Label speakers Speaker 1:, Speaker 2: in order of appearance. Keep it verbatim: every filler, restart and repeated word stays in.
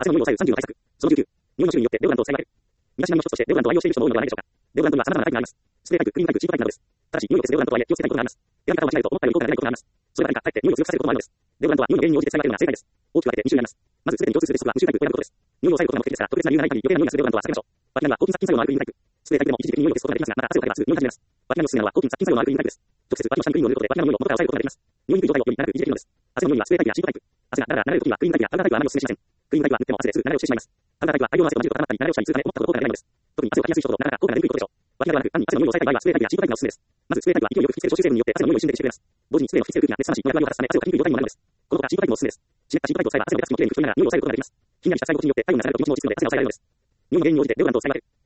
Speaker 1: 汗の匂いを抑えるさんじゅうの対策。そのじゅうきゅう、匂いの種類によってデオドラントを使い分ける。身だしなみの一つとしてデオドラントを愛用している人も多いのではないでしょうか。デオドラントには様々なタイプがあります。スプレータイプ、クリームタイプ、チープタイプなどです。ただし、匂いを消すデオドラントとはいえ気をつけたいことがあります。選び方を間違えると思ったより効果がないことがあります。それは何か、かえって匂いを強くさせることもあるのです。デオドラントは匂いの原因に応じて使い分けるのが正解です。大きく分けてに種類あります。まず、すべてに共通する鉄則は無臭タイプを選ぶことです。匂いを抑えることが目的ですから、特別な理由がない限り余計な匂いがするデオドラントは避けましょう。バキナムは抗菌殺菌作用のあるクリームタイプ。スプレータイプでも一時的に匂いを消すことができますが、また汗をかけばすぐ匂いが始めます。バキナムのおすすめなのは抗菌殺菌作用のあるクリームタイプです。直接脇の下にクリームを塗ることでバキナムの匂いを元から抑えることができます。匂いにくい状態をより長く維持できるのです。汗の匂いはスプレータイプやチープタイプ。汗がだらだら流れるときはクリームタイプやパウダータイプはあまりおすすめしません。クリームタイプは塗っても汗ですぐ流れ落ちてしまいます。パウダータイプは大量の汗を混ぜると固まったり流れ落ちたりするため思ったほど効果が出ないのです。特に汗をかきやすい人ほどなかなか効果が出にくいことでしょう。バキナムはなく単に汗の匂いを抑えたい場合はスプレータイプやチープタイプがおすすめです。まずスプレータイプは勢いよく吹きつける消臭成分によって汗の匂いを一瞬で消してくれます。同時にスプレーの吹きつける空気が熱さましいの役割を果たすため汗をかきにくい状態にもなるのです。この他チープタイプもおすすめです。湿ったチープタイプを使えば汗の出やすくもきれいに拭き取りながら匂いを抑えることができます。ひんやりした使い心地によって体温が下がると気持ちも落ち着くので汗を抑えられるのです。匂いの原因に応じてデオドラントを使い分ける。